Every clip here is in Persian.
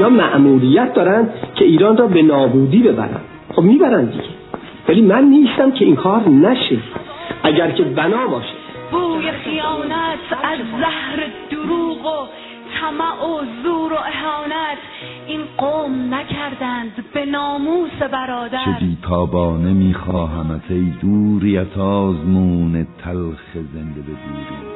مأموریت دارن که ایران را به نابودی ببرن. خب میبرن دیگه، ولی من نیستم که این کار نشه. اگر که بنا باشه بوی خیانت از زهر دروغ و طمع و زور و اهانت این قوم نکردند به ناموس برادر. چه بیتابانه میخواهمت ای دوریت آزمون تلخ زنده به دوری.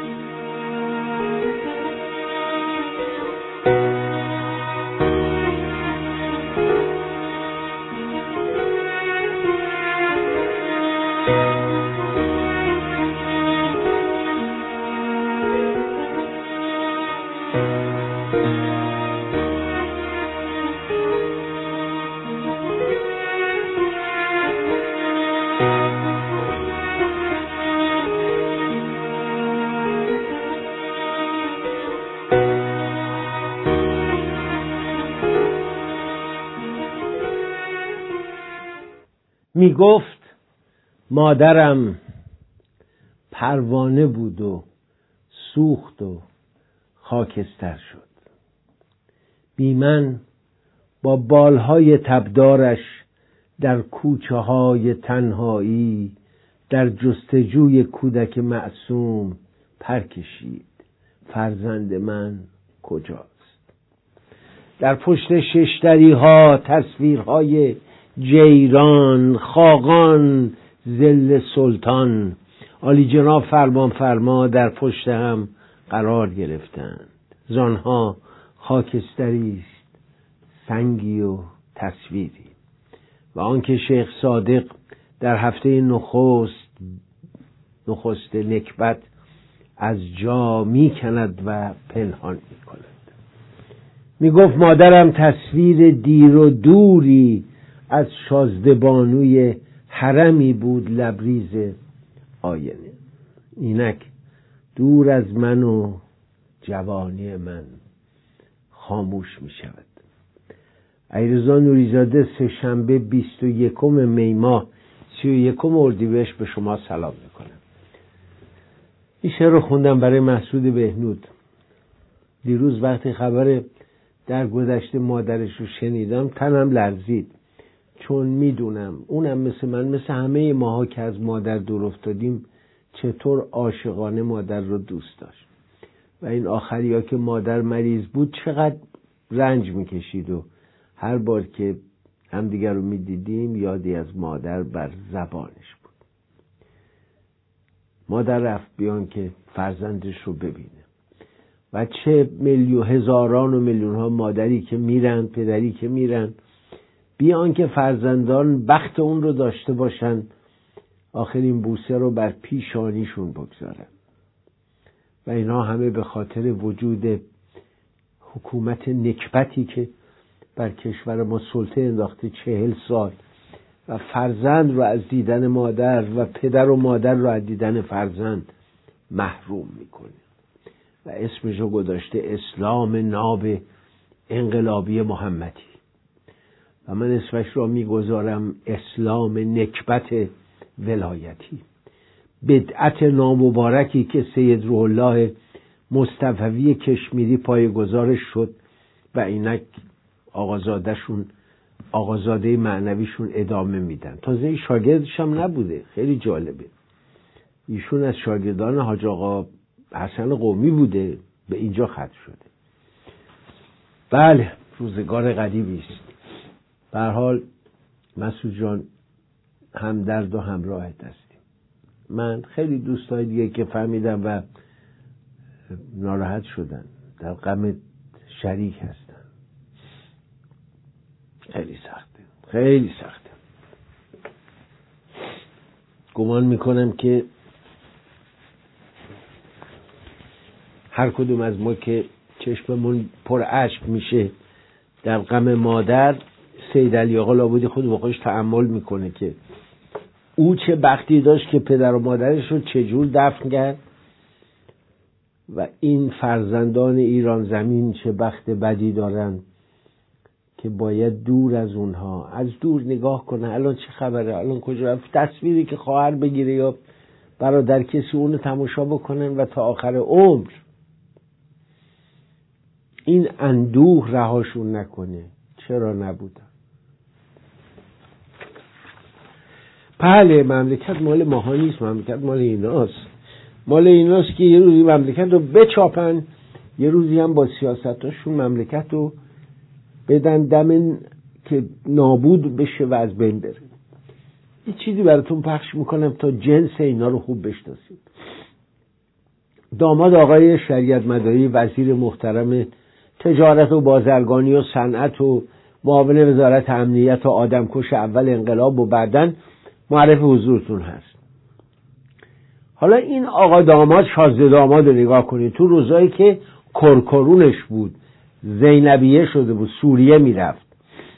می گفت مادرم پروانه بود و سوخت و خاکستر شد. بی من با بالهای تبدارش در کوچه های تنهایی در جستجوی کودک معصوم پر کشید. فرزند من کجاست؟ در پشت ششدری ها تصویرهای جیران، خاقان، ذل سلطان، عالی جناب فرمان فرما در پشت هم قرار گرفتند. زانها خاکستری است، سنگی و تصویری. و آنکه شیخ صادق در هفته نخست نکبت از جا می کند و پنهان می کند. می گفت مادرم تصویر دیر و دوری از شازده بانوی حرمی بود لبریز آینه. اینک دور از من و جوانی من خاموش می شود. علیرضا نوری‌زاده سه‌شنبه 21 می ماه 31 اردیبهشت به شما سلام میکنم. این شعر رو خوندم برای مسعود بهنود. دیروز وقتی خبر در گذشته مادرش رو شنیدم تنم لرزید، چون میدونم اونم مثل من، مثل همه ماها که از مادر دور افتادیم، چطور عاشقانه مادر رو دوست داشت. و این آخری ها که مادر مریض بود چقدر رنج میکشید و هر بار که همدیگر رو میدیدیم یادی از مادر بر زبانش بود. مادر رفت بیان که فرزندش رو ببینه. و چه هزاران و میلیون ها مادری که میرن، پدری که میرن، بیان که فرزندان بخت اون رو داشته باشن آخرین بوسه رو بر پیشانیشون بگذارن. و اینا همه به خاطر وجود حکومت نکبتی که بر کشور ما سلطه انداخته 40 سال و فرزند رو از دیدن مادر و پدر و مادر رو از دیدن فرزند محروم میکنه و اسمش رو گذاشته اسلام ناب انقلابی محمدی. و من اسمش رو میگذارم اسلام نکبت ولایتی. بدعت نامبارکی که سید روح الله مصطفوی کشمیری پایه‌گذارش شد و اینک آقازاده معنویشون ادامه میدن. تازه این شاگردش هم نبوده. خیلی جالبه. ایشون از شاگردان حاج آقا حسن قمی بوده، به اینجا ختم شده. بله، روزگار قدیمی است. به هر حال مسعود جان، همدرد و همراهت هستیم. من خیلی دوستای دیگه که فهمیدم و ناراحت شدن، در غم شریک هستن. خیلی سخته، خیلی سخته. گمان میکنم که هر کدوم از ما که چشممون پر اشک میشه در غم مادر، سید علی آقا لابدی خود با خودش تأمل میکنه که او چه بختی داشت که پدر و مادرش رو چجور دفن کرد و این فرزندان ایران زمین چه بخت بدی دارن که باید دور از اونها، از دور نگاه کنه الان چه خبره، الان کجا رفت، تصویری که خواهر بگیره یا برادر کسی اونو تماشا بکنن و تا آخر عمر این اندوه رهاشون نکنه. چرا نبودن؟ بله، مملکت مال ماها نیست، مملکت مال ایناست. مال ایناست که یه روزی مملکت رو بچاپن، یه روزی هم با سیاستاشون مملکت رو بدن دم که نابود بشه و از بین بره. یه چیزی براتون پخش میکنم تا جنس اینا رو خوب بشناسید. داماد آقای شریعت مداری، وزیر محترم تجارت و بازرگانی و صنعت و معاون وزارت امنیت و آدمکش اول انقلاب و بعدن معرف حضورتون هست. حالا این آقا داماد، شازده داماد رو نگاه کنید. تو روزایی که کرکرونش بود، زینبیه شده بود، سوریه میرفت.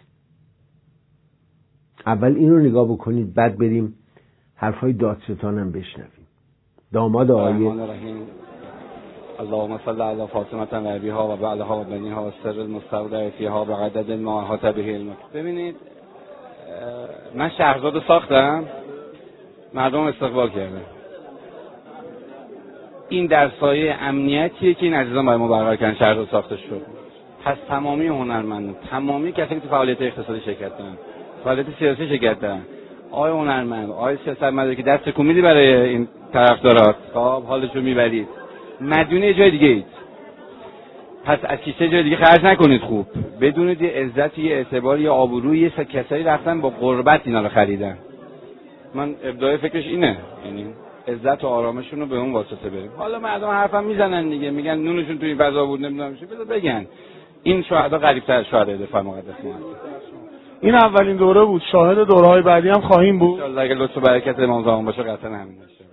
اول این رو نگاه بکنید، بعد بریم حرفای دادستانم بشنویم. داماد آقای اللهم صل علی فاطمه و ابیها و بعلها و بنیها و سر المستودع فیها و عدد ما احاط به علمک. ببینید، من شهرزاد رو ساختم، مردم استقبال کردن. این در سایه امنیتیه که این عزیزان برای ما برقرار کردن شهرزاد ساخته شد. پس تمامی هنرمندان، تمامی کسایی که تو فعالیت اقتصادی شرکت دارن، فعالیت سیاسی شرکت دارن، آقای هنرمند، آقای سیاستمدار که دست تکون میدی برای این طرفدارات، خب حالشو میبرید، مدیون یه جای دیگه اید. پس از کیسه جای دیگه خرج نکنید. خوب بدونید یه عزت، یه اعتبار، یه آبروی، یه کسایی رفتن با قربت اینا رو خریدن. من ابداع فکرش اینه، یعنی عزت و آرامشون رو به اون واسطه بریم. حالا مردم حرفم میزنن دیگه، میگن نونشون تو این فضا بود، نمیدونم چی، بذار بگن. این شهدا قریب‌تر از شهدای دفاع مقدس ما. این اولین دوره بود، شاهد دوره‌های بعدی هم خواهیم بود. ان شاءالله اگه لطف و برکت امام زمان باشه قطعا همین میشه.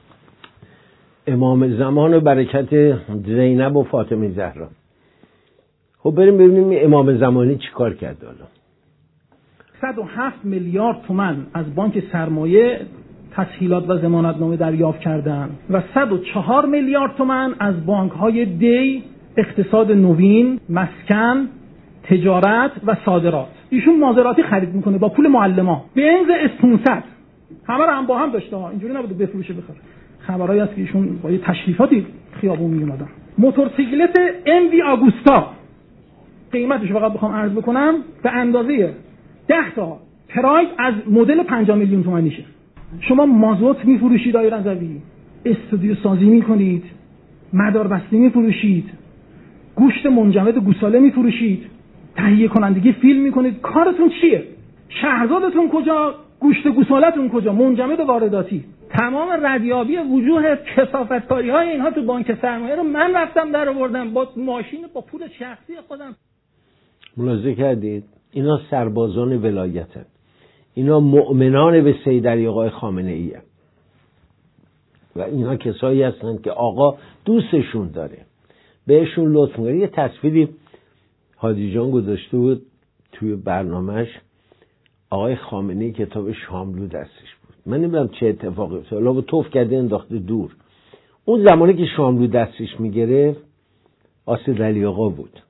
امام زمان و برکت زینب و فاطمه زهرا. خب بریم ببینیم امام زمانی چی کار کرد. حالا 107 میلیارد تومان از بانک سرمایه تسهیلات و ضمانتنامه دریافت کردن و 104 میلیارد تومان از بانک‌های دی، اقتصاد نوین، مسکن، تجارت و صادرات. ایشون مازراتی خرید میکنه با پول معلما، بنز اس500 همه رو هم با هم داشته ها، اینجوری نبوده بفروشه بخره. خبرایی هست که ایشون با یه تشریفاتی خیابون میومدن. موتورسیکلت ام وی آگوستا قیمتش فقط بخوام عرض بکنم به اندازه 10 تا پراید از مدل 50 میلیون تومانیشه. شما مازوت میفروشید آقای رضوی، استودیو سازی میکنید، مداربسته میفروشید، گوشت منجمد گوساله میفروشید، تهیه کنندگی فیلم میکنید. کارتون چیه؟ شهرزادتون کجا؟ گوشت گوساله‌تون کجا؟ منجمد وارداتی. تمام ردیابی وجوه کثافتکاری های اینها تو بانک سرمایه رو من رفتم در آوردم با ماشین، با پول شخصی خودم. ملاحظه کردید؟ اینا سربازان ولایتن، اینا مؤمنان به سید علی آقای خامنه ای هستند و اینا کسایی هستند که آقا دوستشون داره، بهشون لطف می‌کنه. یه تصویری هادی جان گذاشته بود توی برنامهش، آقای خامنه ای کتاب شاملو دستش بود. من نمیدونم چه اتفاقی افتاد، لابد توف کرده انداخته دور. اون زمانی که شاملو دستش میگرفت آسد علی آقا بود.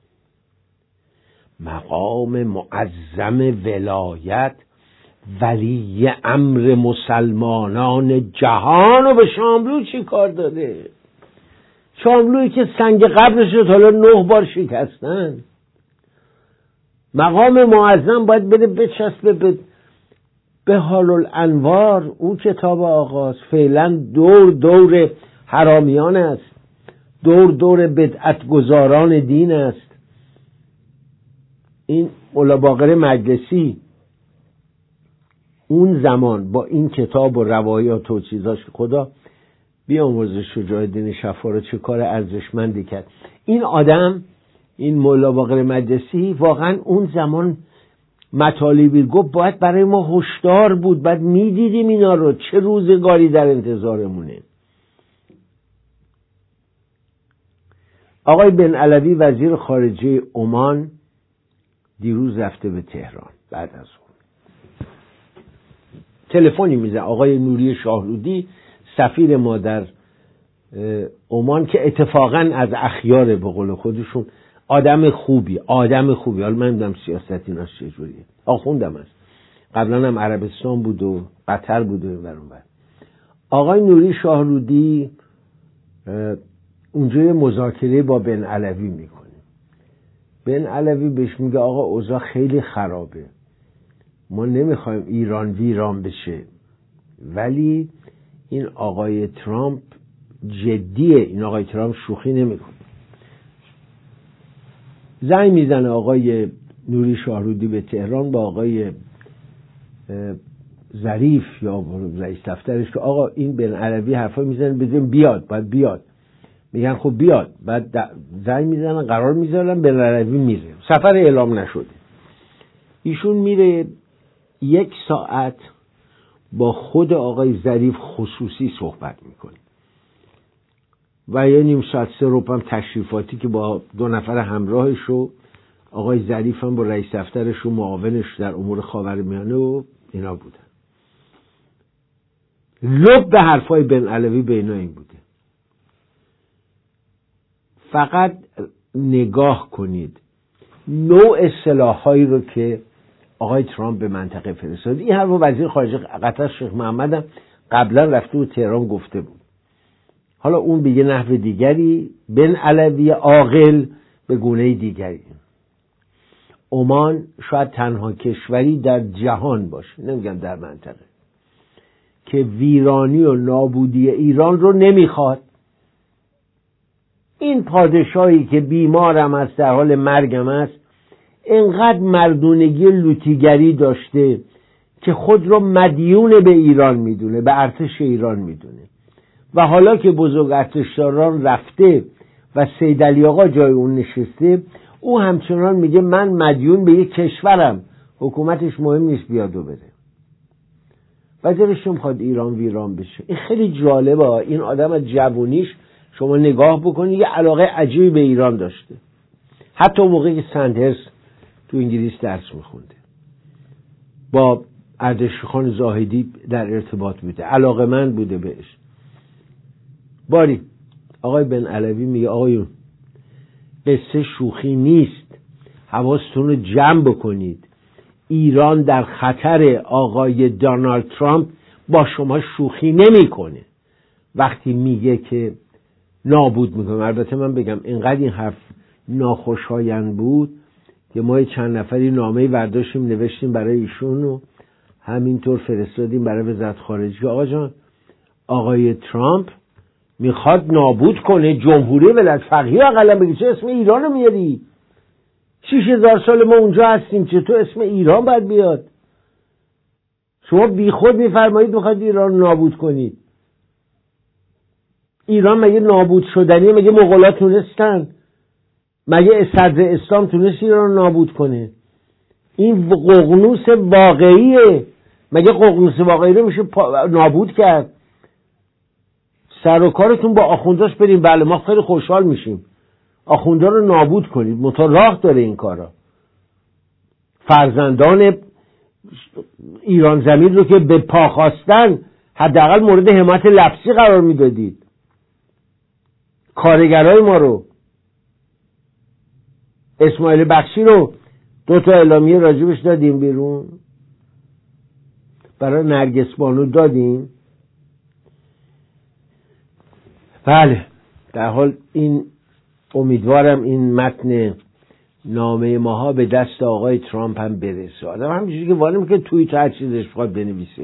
مقام معظم ولایت، ولی امر مسلمانان جهان رو به شاملو چی کار داده؟ شاملویی که سنگ قبرش رو حالا 9 بار شکستن. مقام معظم باید بده بچسبه به حال الانوار. اون کتاب آغاز فعلا دور حرامیان است، دور بدعت گذاران دین است. این مولا باقر مجلسی اون زمان با این کتاب و روایات و چیزاش، خدا بیامرزه شجاع الدین شفا رو چه کار ارزشمندی کرد. این آدم، این مولا باقر مجلسی، واقعا اون زمان مطالبی گفت باید برای ما هشدار بود، بعد میدیدیم اینا رو، چه روزگاری در انتظارمونه. آقای بن علوی وزیر خارجه عمان دیروز رفته به تهران. بعد از اون تلفنی میزنه آقای نوری شاهرودی، سفیر ما در عمان، که اتفاقا از اخیار به قول خودشون آدم خوبی. حالا من نمیدونم سیاست ایناش چجوریه، آخوندم است، قبلا هم عربستان بود و قطر بود و برون. آقای نوری شاهرودی اونجا مذاکره با بن علوی میکنه. بن علوی بهش میگه آقا اوضاع خیلی خرابه، ما نمیخوایم ایران ویران بشه، ولی این آقای ترامپ جدیه، این آقای ترامپ شوخی نمیکنه. زنگ میزنه آقای نوری شاهرودی به تهران با آقای ظریف یا رئیس دفترش که آقا این بن علوی حرفا میزنه بزن بیاد، باید بیاد. میگن خب بیاد. بعد زنگ میزنن قرار میذارن، بن علوی میره. سفر اعلام نشده. ایشون میره 1 ساعت با خود آقای ظریف خصوصی صحبت میکنه و یه نیم ساعت 3 ربع هم تشریفاتی که با 2 نفر همراهش و آقای ظریف هم با رئیس دفترش و معاونش در امور خاورمیانه و اینا بودن. لب به حرفای بن علوی به اینا این بوده. فقط نگاه کنید نوع سلاح‌هایی رو که آقای ترامپ به منطقه فرستاد. این حرف وزیر خارجه قطر شیخ محمد هم قبلا رفته و تهران گفته بود. حالا اون به یه نحو دیگری، بن علوی عاقل به گونه دیگری. عمان شاید تنها کشوری در جهان باشه، نمیگم در منطقه، که ویرانی و نابودی ایران رو نمیخواد. این پادشاهی که بیمارم است، در حال مرگم است، اینقدر مردونگی لوتیگری داشته که خود رو مدیون به ایران میدونه، به ارتش ایران میدونه. و حالا که بزرگ ارتشداران رفته و سید علی آقا جای اون نشسته، او همچنان میگه من مدیون به یک کشورم، حکومتش مهم نیست بیاد و بره. و دلش نمیخواد ایران ویران بشه. این خیلی جالبه. این آدم از جوونیش شما نگاه بکنید یه علاقه عجیبی به ایران داشته. حتی موقعی که سندهرس تو انگلیس درس میخونده با اردشیر زاهدی در ارتباط بوده، علاقه‌مند بوده بهش. باری آقای بن علوی میگه آقایون قصه شوخی نیست، حواستون رو جمع بکنید، ایران در خطر. آقای دونالد ترامپ با شما شوخی نمیکنه وقتی میگه که نابود میکنه. البته من بگم اینقدر این حرف ناخوشایند بود که ما چند نفری نامه‌ای برداشتیم نوشتیم برای ایشون و همینطور فرستادیم برای وزارت خارجه. آقا جان، آقای ترامپ میخواد نابود کنه جمهوری ولایت فقیه. اقلا بگی چه اسم ایران رو میاری؟ 6000 سال ما اونجا هستیم، چطور اسم ایران باید بیاد؟ شما بی خود میفرمایید میخواد ایران نابود کنید. ایران مگه نابود شدنیه؟ مگه مغولات تونستن؟ مگه صدر اسلام تونست ایران نابود کنه؟ این ققنوس واقعیه. مگه ققنوس واقعی رو میشه نابود کرد؟ سر و کارتون با آخونداش بریم، بله ما خیلی خوشحال میشیم، آخوندا رو نابود کنید، منتها راه داره این کارا. فرزندان ایران زمین رو که به پا خواستن حداقل مورد حمایت لفظی قرار میدادید. کارگرای ما رو، اسماعیل بخشی رو 2 تا اعلامیه راجبش دادیم بیرون، برای نرگس بانو دادیم. بله در حال این امیدوارم این متن نامه ماها به دست آقای ترامپ هم برسه. آدم همینجوری که وانم که توییت هر چیزش بخواد بنویسه،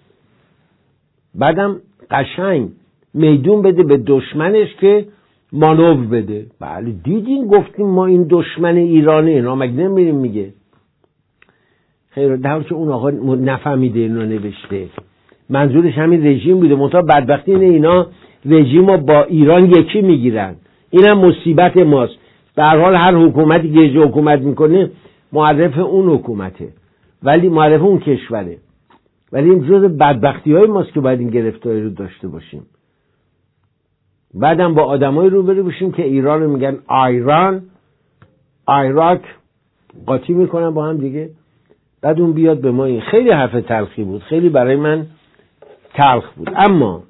بعدم قشنگ میدون بده به دشمنش که مانور بده. بله دیدین گفتیم ما این دشمن ایرانه، اینا مگه نمیریم میگه خیر، در حالی که اون آقا نفهمیده اینو نوشته، منظورش همین رژیم بوده. منتها بدبختی اینه اینا رژیم رو با ایران یکی میگیرن. اینم مصیبت ماست. به هر حال هر حکومتی که یه حکومت میکنه معرف اون حکومته، ولی معرف اون کشوره، ولی این جز بدبختی های ماست که باید این گرفتاری رو داشته باشیم. بعدم با آدمای روبرو بشیم که ایران رو میگن ایران، عراق قاطی میکنن با هم دیگه، بعد اون بیاد به ما. این خیلی حرف تلخی بود، خیلی برای من تلخ بود. اما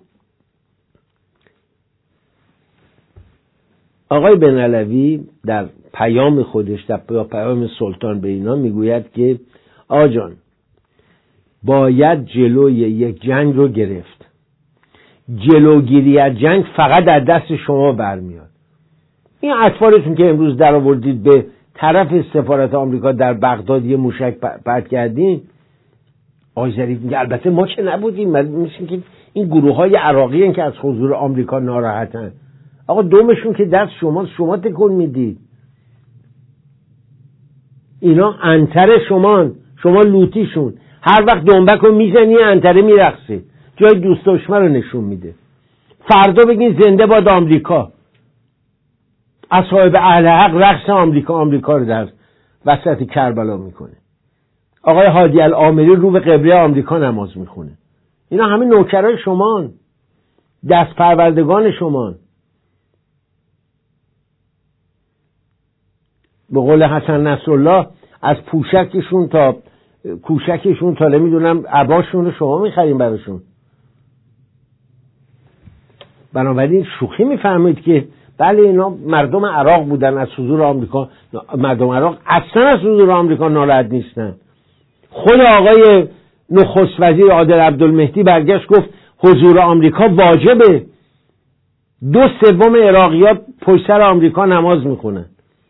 آقای بن علوی در پیام خودش، در پیام سلطان به اینا میگوید که آقا جان باید جلوی یک جنگ رو گرفت. جلوگیری از جنگ فقط در دست شما برمیاد. این اطفالتون که امروز در آوردید به طرف سفارت آمریکا در بغداد یه موشک پرت کردین، آقای ظریف میگه البته ما که نبودیم، مثل که این گروه های عراقی هن که از حضور آمریکا ناراحتن. آقا دومشون که دست شما تکون میدید. اینا انتر شما لوتیشون. هر وقت دنبک رو میزنی انتره میرقصه، جای دوست دشمن رو نشون میده. فردا بگین زنده باد آمریکا، اصحاب اهل حق رقص آمریکا رو در وسط کربلا میکنه. آقای هادی العامری رو به قبله آمریکا نماز میخونه. اینا همه نوکرای شمان، دست پروردگان شمان. به قول حسن نصرالله از پوشکشون تا کوشکشون تا نمیدونم عباشون رو شما میخریم براشون. بنابراین شوخی میفهمید که بله اینا مردم عراق بودن، از حضور آمریکا. مردم عراق اصلا از حضور آمریکا ناراحت نیستن. خود آقای نخست وزیر عادل عبدالمهدی برگشت گفت حضور آمریکا واجبه. 2/3 عراقی‌ها پشت سر آمریکا نماز میخونن.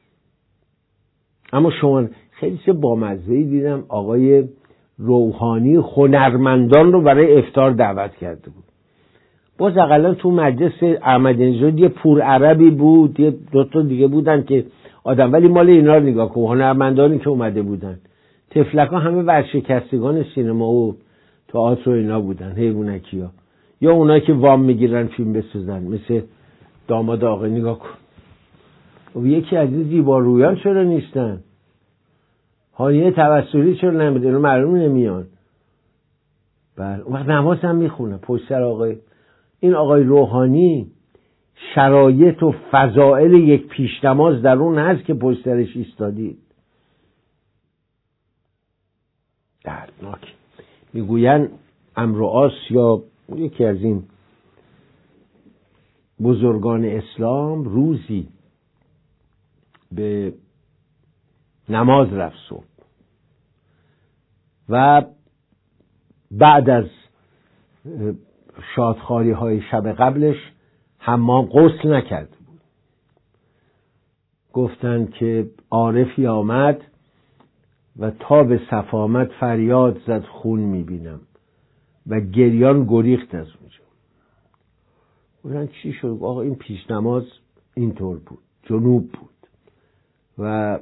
اما شما خیلی چه بامزه‌ای دیدم آقای روحانی هنرمندان رو برای افطار دعوت کرده بود. باز اقلا تو مجلس احمدی‌نژاد یه پور عربی بود، یه دوتا دیگه بودن که آدم، ولی مال اینا رو نگاه کن، هنرمندانی که اومده بودن. تفلک‌ها همه ورشکستگان سینما و تئاتر و اینا بودن، حیوانکی‌ها. یا اونایی که وام میگیرن فیلم بسازن، مثل داماد آقا. نگاه کن و یکی از این زیبارویان چرا نیستن؟ هانیه توسلی چرا نمیده؟ اینو معلوم نمیان. بله اون وقت نماز هم میخونه پشت سر آقای این آقای روحانی. شرایط و فضائل یک پیش نماز در اون هست که پشت سرش ایستادید. دردناک. میگوین امرؤاس یا یکی از این بزرگان اسلام روزی به نماز رفت صبح و بعد از شادخواری های شب قبلش حمام غسل نکرده بود. گفتند که عارفی آمد و تا به صف آمد فریاد زد خون میبینم و گریان گریخت از اونجا. گفتن چی شد؟ آقا این پیش نماز اینطور بود، جنوب بود و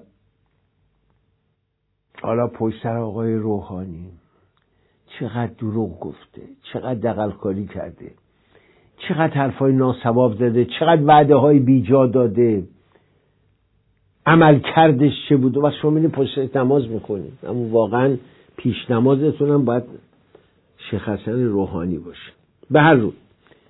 حالا پشت سر آقای روحانی چقدر دروغ گفته، چقدر دغل‌کاری کرده، چقدر حرفای ناصواب زده، چقدر وعده های بیجا داده، عمل کردش چه بود. و شما می‌بینید پشت نماز میکنید. اما واقعا پیش نمازتون هم باید شیخ حسن روحانی باشه. به هر روز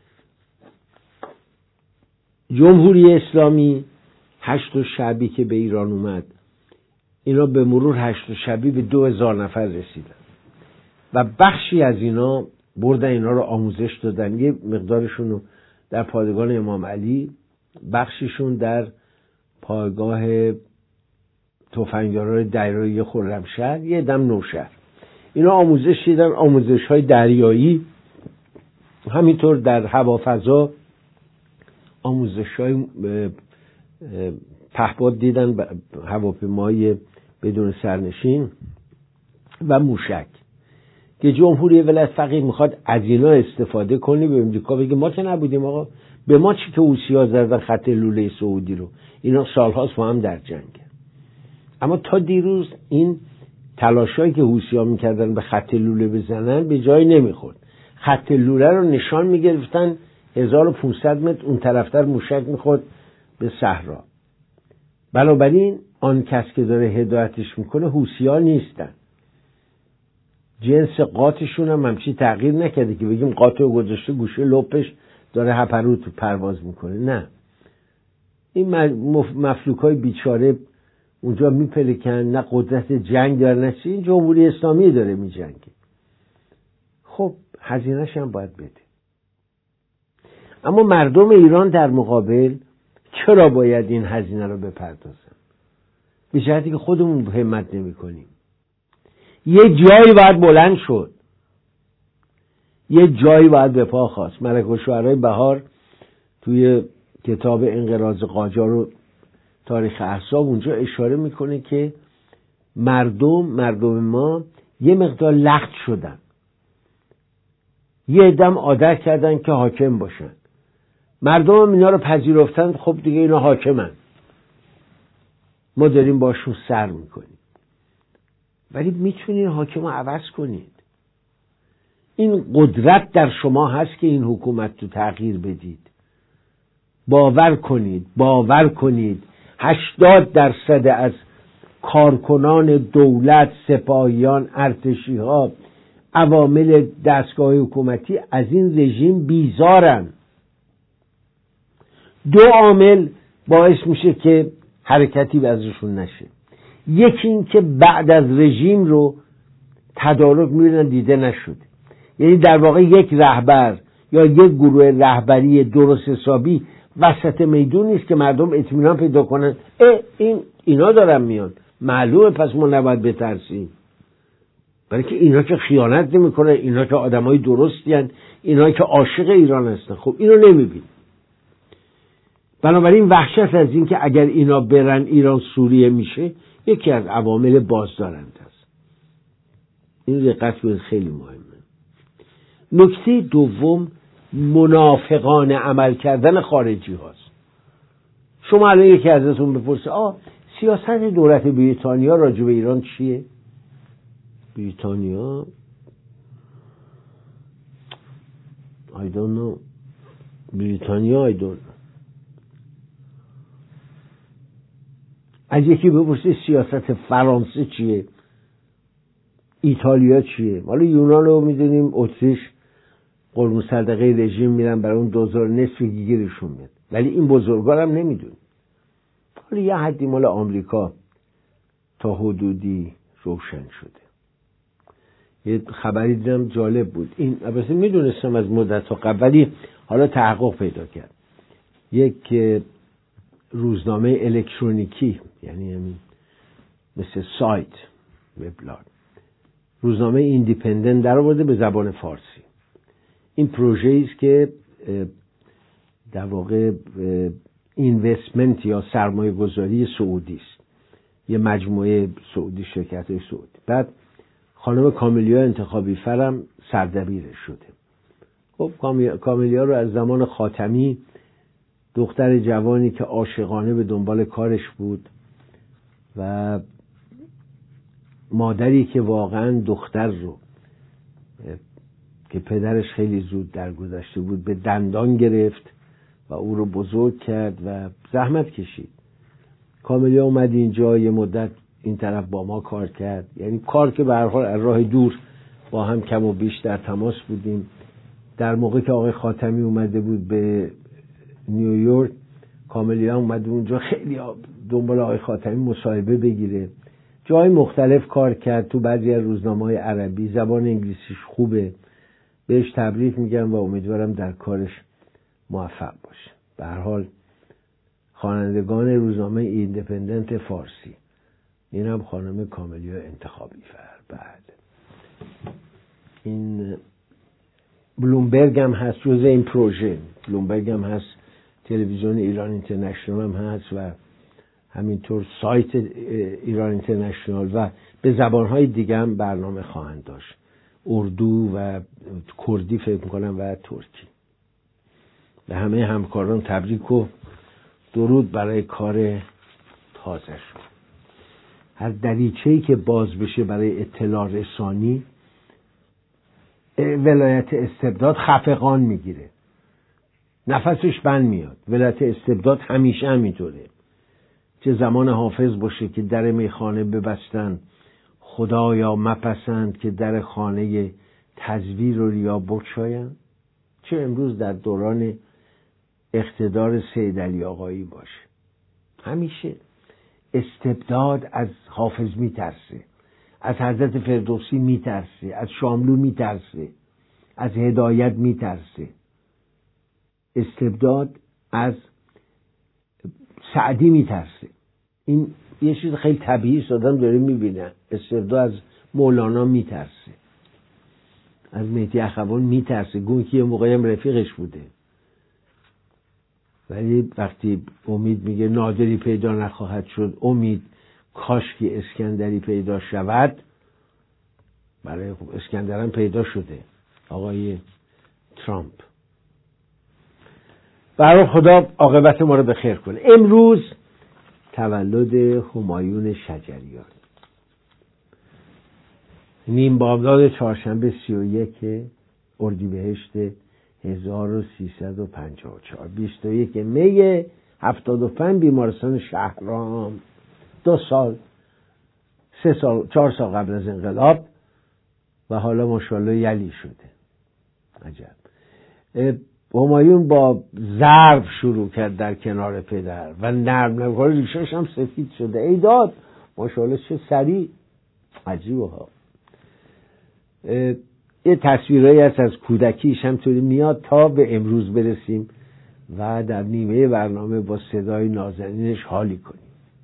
جمهوری اسلامی 8 شعبی که به ایران اومد، اینا به مرور 8 شعبی به 2000 نفر رسیدن و بخشی از اینا بردن اینا رو آموزش دادن. یه مقدارشون رو در پادگان امام علی، بخشیشون در پایگاه تفنگداران دریایی خرمشهر، یه دم نوشهر. اینا آموزش دیدن، آموزش‌های دریایی، همینطور در هوافضا آموزش‌های پهپاد دیدن، هواپیمای بدون سرنشین و موشک. که جمهوری ولایت فقیه میخواد از اینا استفاده کنی، به امریکا بگه ما که نبودیم آقا، به ما چی که حوثی‌ها زدن خط لوله سعودی رو، اینا سالهاست با هم در جنگن. اما تا دیروز این تلاشایی که حوثی‌ها میکردن به خط لوله بزنن به جای نمیخورد. خط لوله رو نشان میگرفتن 1500 متر اون طرفتر موشک میخورد به صحرا. بنابراین آن کس که داره هدایتش میکنه حوثی‌ها نیستن. جنس قاتشون هم همچی تغییر نکرده که بگیم قات رو گذاشته گوشه لپش داره هپروت پرواز میکنه. نه، این مفلوکای بیچاره اونجا میپلکن، نه قدرت جنگ داره نه چی. این جمهوری اسلامی داره میجنگه. خب هزینه‌ش هم باید بده. اما مردم ایران در مقابل چرا باید این هزینه رو بپردازن؟ به جهتی که خودمون همت نمی کنیم. یه جایی باید بلند شد، یه جایی باید به پا خواست. ملک الشعرای بهار توی کتاب انقراض قاجار رو تاریخ احزاب اونجا اشاره میکنه که مردم ما یه مقدار لخت شدن، یه عدم عادت کردن که حاکم باشن، مردم هم اینا رو پذیرفتن، خب دیگه اینا حاکمن، ما داریم باشون سر میکنیم. ولی میتونین حاکم رو عوض کنید. این قدرت در شما هست که این حکومت رو تغییر بدید. باور کنید 80% از کارکنان دولت، سپاهیان، ارتشی ها، عوامل دستگاه حکومتی از این رژیم بیزارن. 2 عامل باعث میشه که حرکتی ازشون نشه. یکی این که بعد از رژیم رو تدارک میبینن دیده نشده، یعنی در واقع یک رهبر یا یک گروه رهبری درست حسابی وسط میدون نیست که مردم اطمینان پیدا کنن اینا دارن میان، معلومه پس ما نباید بترسیم. برای که اینا که خیانت نمیکنن، اینا که آدمای درستی هستن، اینا که عاشق ایران هستن، خب اینو نمیبین. بنابراین وحشت از این که اگر اینا برن ایران سوریه میشه یکی از عوامل بازدارنده است. این دقت کنید، خیلی مهمه. نکته دوم منافقانه عمل کردن خارجی هاست. شما الان یکی ازتون بپرسه سیاست دولت بریتانیا راجع به ایران چیه؟ بریتانیا I don't know. از یکی بپرسه سیاست فرانسه چیه؟ ایتالیا چیه؟ حالا یونان رو میدونیم، اتریش قربون صدقه رژیم میرن برای اون 2000 نصف گیرشون میاد، ولی این بزرگار هم نمیدونیم. حالا یه حدی مال آمریکا تا حدودی روشن شده. یه خبری دیدم جالب بود، این البته میدونستم از مدت ها قبل ولی حالا تحقق پیدا کرد. یک روزنامه الکترونیکی، یعنی همین مثل سایت وبلاگ، روزنامه ایندیپندنت در آورده به زبان فارسی. این پروژه‌ای است که در واقع اینوستمنت یا سرمایه گذاری سعودی است، یه مجموعه سعودی، شرکت‌های سعودی. بعد خانم کاملیا انتخابی فرم سردبیرش شده. خب کاملیا رو از زمان خاتمی، دختر جوانی که عاشقانه به دنبال کارش بود و مادری که واقعا دختر رو که پدرش خیلی زود درگذشته بود به دندان گرفت و او رو بزرگ کرد و زحمت کشید. کاملیا اومد اینجا یه مدت این طرف با ما کار کرد، یعنی کار که به هر حال از راه دور با هم کم و بیش در تماس بودیم. در موقع که آقای خاتمی اومده بود به نیویورک، کاملیا اومد اونجا خیلی دنبال آقای خاتمی مصاحبه بگیره. جای مختلف کار کرد، تو بعضی از روزنامه‌های عربی، زبان انگلیسیش خوبه، بهش تبریک میگم و امیدوارم در کارش موفق باشه. به هر حال خوانندگان روزنامه ایندیپندنت فارسی، اینم خانم کاملیا انتخابی فر. بعد این بلومبرگ هم هست جزء این پروژه، بلومبرگ هم هست، تلویزیون ایران اینترنشنال هم هست و همینطور سایت ایران اینترنشنال و به زبانهای دیگه هم برنامه خواهند داشت، اردو و کردی فکر میکنم و ترکی. به همه همکاران تبریک و درود برای کار تازه‌شون. هر دریچه‌ای که باز بشه برای اطلاع رسانی، ولایت استبداد خفقان میگیره، نفسش بند میاد. ولایت استبداد همیشه همینطوره، چه زمان حافظ باشه که در میخانه ببستن خدایا مپسند که در خانه تزویر و ریا بگشایند، چه امروز در دوران اقتدار سید علی آقایی باشه. همیشه استبداد از حافظ میترسه، از حضرت فردوسی میترسه، از شاملو میترسه، از هدایت میترسه. استبداد از سعدی میترسه. این یه چیز خیلی طبیعی است، آدم داره میبینه. استبداد از مولانا میترسه، از مهدی اخوان میترسه، گون که یه موقعی هم رفیقش بوده. ولی وقتی امید میگه نادری پیدا نخواهد شد، امید کاشکی اسکندری پیدا شود، برای خب اسکندرم پیدا شده آقای ترامپ. برای خدا عاقبت ما رو به خیر کنه. امروز تولد همایون شجریان، نیم بامداد چهارشنبه 31 اردیبهشت 1354، 21 می 75 بیمارستان شهرام، 2 سال 3 سال 4 سال قبل از انقلاب و حالا ماشاءالله یلی شده. عجب. همایون با ضرب شروع کرد در کنار پدر و نرم ریشش هم سفید شده. ای داد ماشاءالله چه سریع. عجیبه ها. یه تصویرهایی هست از کودکیش همطوری میاد تا به امروز برسیم و در نیمه برنامه با صدای نازنینش حالی کنیم.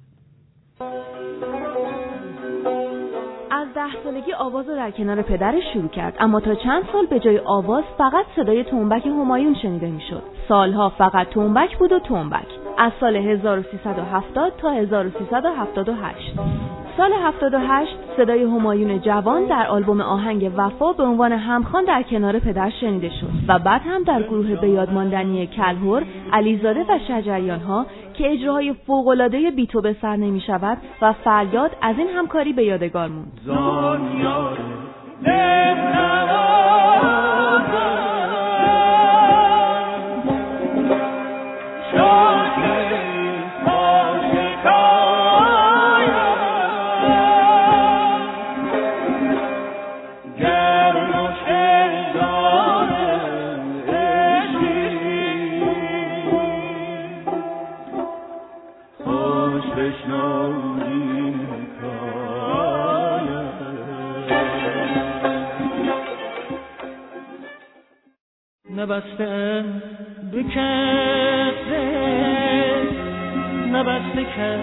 از 10 سالگی آواز رو در کنار پدرش شروع کرد، اما تا چند سال به جای آواز فقط صدای تنبک همایون شنیده میشد. سالها فقط تنبک بود و تنبک. از سال 1370 تا 1378. سال 78 صدای همایون جوان در آلبوم آهنگ وفا به عنوان همخوان در کنار پدر شنیده شد و بعد هم در گروه به یاد ماندنی کلهر، علیزاده و شجریان ها که اجراهای فوق‌العاده بی تو به سر نمی شود و فریاد از این همکاری به یادگار موند. نبسته بکسه نبسته که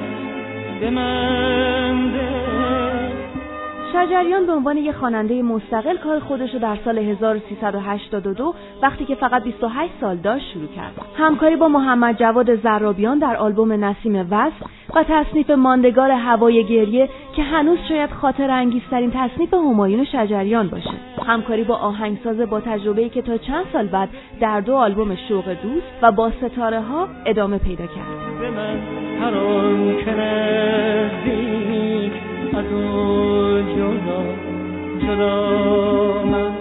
بمنده. شجریان به عنوان یک خواننده مستقل کار خودش رو در سال 1382 وقتی که فقط 28 سال داشت شروع کرد. همکاری با محمد جواد زرابیان در آلبوم نسیم وصل و تصنیف ماندگار هوای گریه که هنوز شاید خاطر انگیزترین تصنیف همایون شجریان باشه. همکاری با آهنگساز با تجربه‌ای که تا چند سال بعد در 2 آلبوم شوق دوست و با ستاره ها ادامه پیدا کرد. به من هر آن که نزدیک از اون جدا من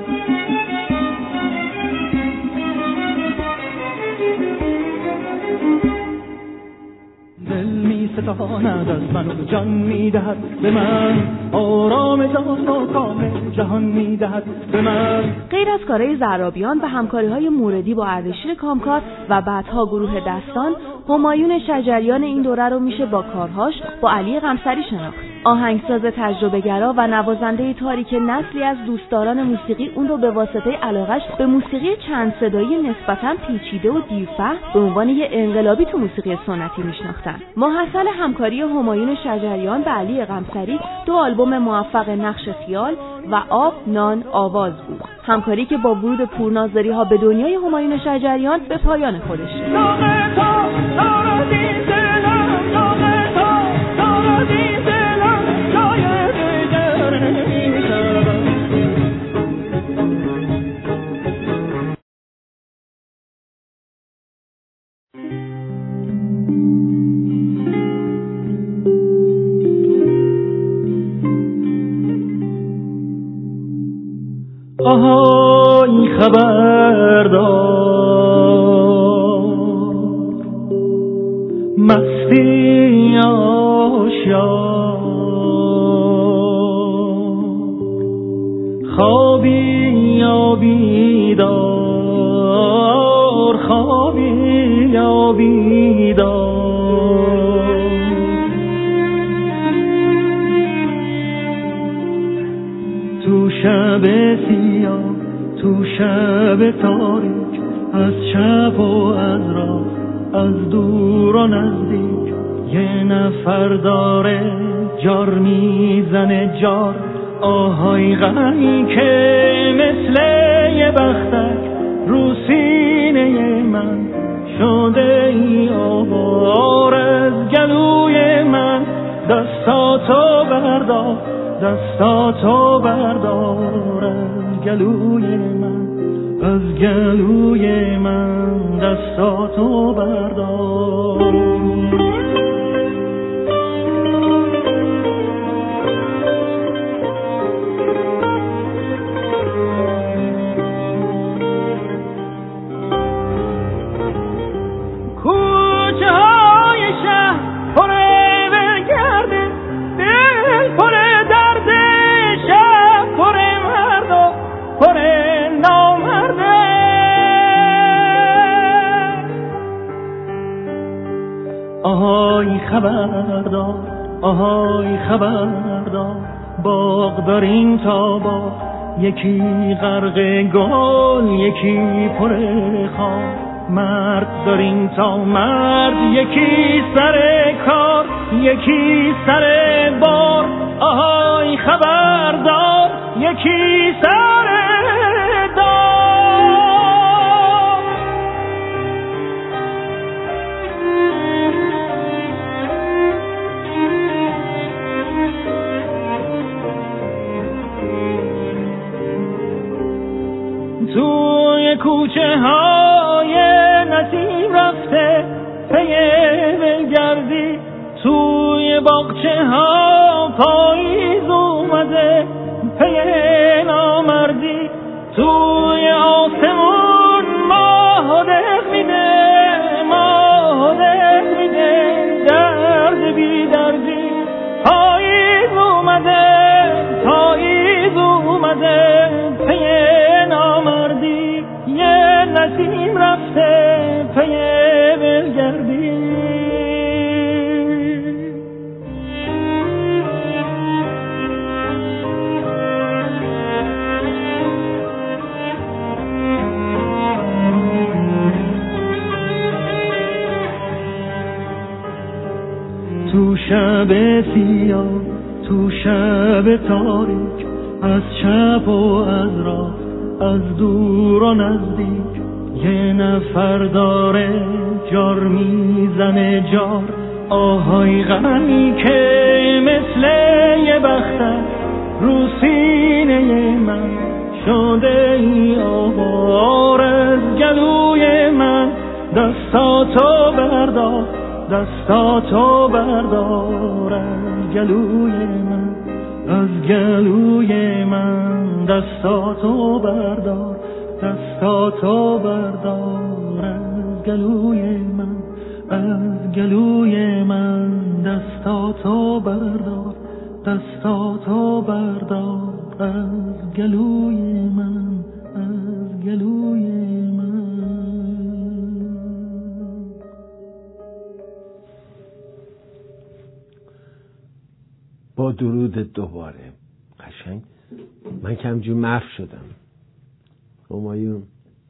دل می ستاند از من و جان می دهد به من، آرام جان و کام جهان می دهد به من. غیر از کارهای زرابیان و همکاری‌های موردی با اردشیر کامکار و بعدها گروه دستان، همایون شجریان این دوره رو میشه با کارهاش با علی قمصری شناخت. آهنگساز تجربه‌گرا و نوازنده تاریک نسلی از دوستداران موسیقی اون رو به واسطه علاقش به موسیقی چند صدایی نسبتاً پیچیده و دیرفهم به عنوان یه انقلابی تو موسیقی سنتی میشناختن. ماحصل همکاری همایون شجریان با علی قمصری 2 آلبوم موفق نقش خیال و آب نان آواز بود. همکاری که با ورود پورناظری ها به دنیای همایون شجریان به پایان خودش رسید. آهای خبردار مستی آشیار، خوابی یا بیدار، خوابی یا بیدار. تو شب سیاه، تو شب تاریک، از چپ و از راست، از دور و نزدیک، یه نفر داره جار میزنه جار. آهای غمی که مثل یه بختک رو سینه من شده ای آوار از گلوی من، دستاتو بردار، دستاتو بردار از گلوی من، از گلوی من دستاتو بردار. آهای خبردار، آهای خبردار، باغ داریم تا باغ، یکی غرق گل یکی پر خار، مرد داریم تا مرد، یکی سر کار یکی سر بار، آهای خبردار یکی سر دار. توی کوچه های نسیم رفته پی ولگردی، توی باغچه ها پاییز اومده پی نامردی، توی آسمون ماه دق میده، ماه دق میده، درد بی دردی، پاییز اومده، پاییز اومده پی نامردی، یه نسیم رفته پی ولگردی. تو شب سیاه، تو شب تاریک، از چپ و از راست، از دور و نزدیک، یه نفر داره جار میزنه جار، آهای غمی که مثل یه بختر رو سینه من شده ای آوار از گلوی من، دستاتو بردار، دستاتو بردار از گلوی من، از گلوی من دستاتو بردار، دستاتو بردار از گلوی من، از گلوی من دستاتو بردار، دستاتو بردار از گلوی من، از گلوی من. با درود دوباره. قشنگ من کمجور محو شدم. همایون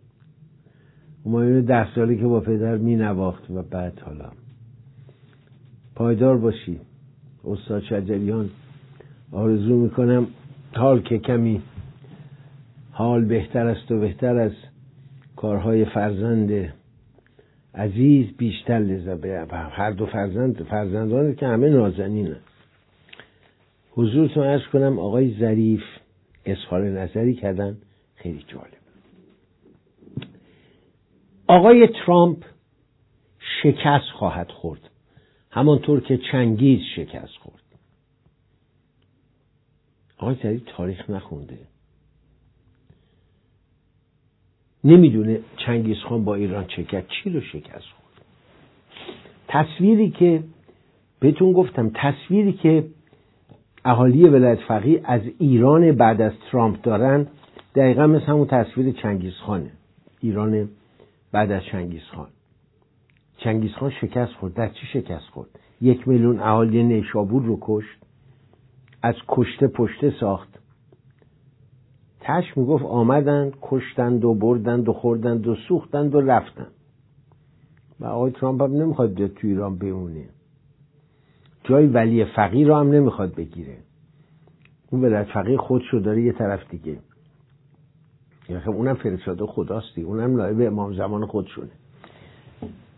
10 سالی که با پدر می نواخت و بعد حالا پایدار باشی استاد شجریان. آرزو میکنم حال که کمی حال بهتر است و بهتر از کارهای فرزند عزیز بیشتر لذت ببر. هر دو فرزندان که همه نازنینن. حضورتون عرض کنم آقای ظریف اظهار نظری کردن خیلی جالب. آقای ترامپ شکست خواهد خورد همانطور که چنگیز شکست خورد. آقای ظریف تاریخ نخونده، نمیدونه چنگیز خان با ایران چه کرد، چی رو شکست خورد. تصویری که بهتون گفتم، تصویری که اهالی ولایت فقیه از ایران بعد از ترامپ دارن دقیقا مثل همون تصویر چنگیز خانه. ایران بعد از چنگیز خان. چنگیز خان شکست خورد. در چی شکست خورد؟ 1 میلیون اهالی نیشابور رو کشت، از کشته پشته ساخت. تش میگفت آمدند کشتند و بردند و خوردند و سوختند و رفتند. و آقای ترامپ هم نمیخواد بیاد تو ایران بمونه، جای ولی فقیه رو هم نمیخواد بگیره. اون ولایت فقیه خودشو داره یه طرف دیگه، یعنی اونم فرستاده خداستی، اونم نایب امام زمان خودشونه.